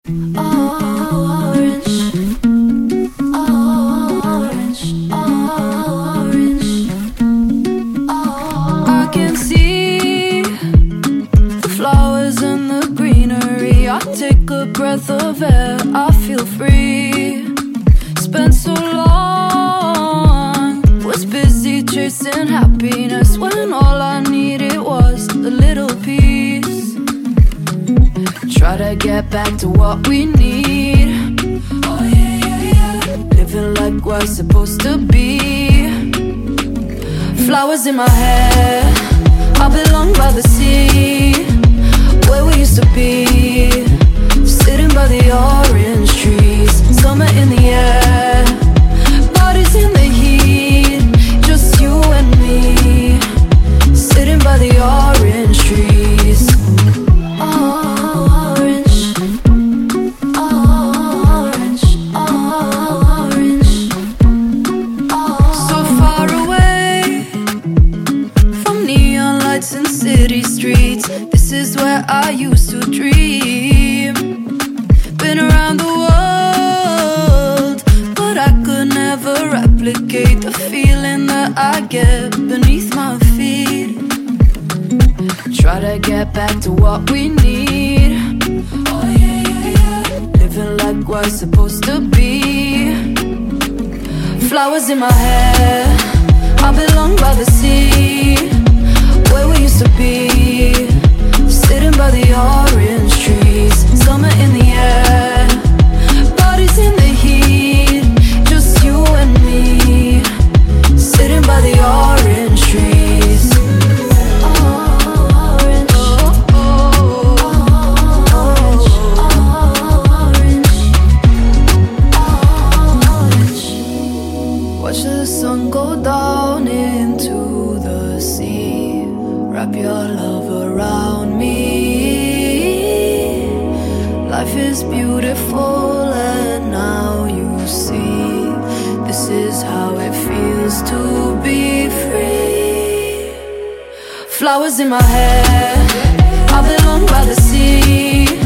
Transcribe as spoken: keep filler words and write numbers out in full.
Orange, orange, orange. I can see the flowers and the greenery. I take a breath of air, I feel free. Spent so long, was busy chasing happiness when all I needed was a little peace. Try to get back to what we need. Oh yeah, yeah, yeah. Living like we're supposed to be. Flowers in my hair, I belong by the sea, where we used to be. Sitting by the orange trees, summer in the air, bodies in the heat, just you and me. Sitting by the orange trees. Orange, orange, orange. So far away from neon lights and city streets, this is where I used to dream. Been around the world, but I could never replicate the feeling that I get beneath my feet. Try to get back to what we need. Oh yeah, yeah, yeah. Living like we're supposed to be. Flowers in my hair, I belong by the sea, where we used to be. Sitting by the orange trees, summer in the air, bodies in the heat, just you and me. Sitting by the orange trees. Orange, orange, orange, orange. Watch the sun go down into the sea. Wrap your love around me. Life is beautiful and now you see. This is how it feels to be free. Flowers in my hair, I belong by the sea,